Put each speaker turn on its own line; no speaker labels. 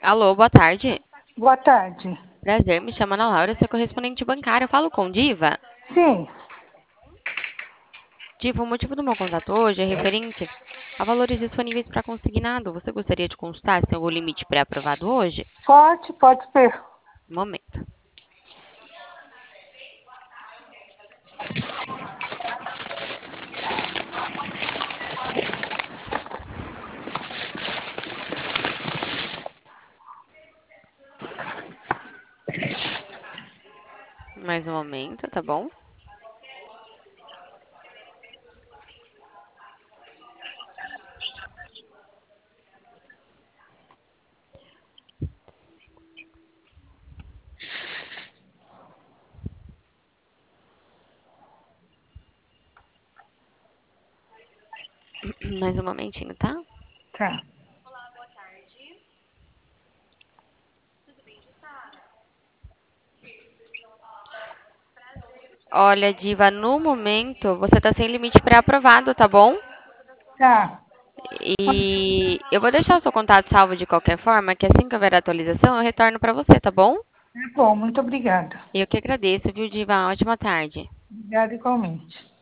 Alô, boa tarde.
Boa tarde.
Prazer, me chamo Ana Laura, sou correspondente bancária. Eu falo com Diva.
Sim,
Diva, o motivo do meu contato hoje é referente a valores disponíveis para consignado. Você gostaria de consultar se tem algum limite pré-aprovado hoje?
pode ser.
Um momento. Mais um momento, tá bom? Mais um momentinho, tá?
Tá.
Olha, Diva, no momento você tá sem limite pré-aprovado, tá bom?
Tá.
E eu vou deixar o seu contato salvo de qualquer forma, que assim que houver atualização eu retorno para você, tá bom?
Tá bom, muito obrigada.
Eu que agradeço, viu, Diva? Ótima tarde.
Obrigada igualmente.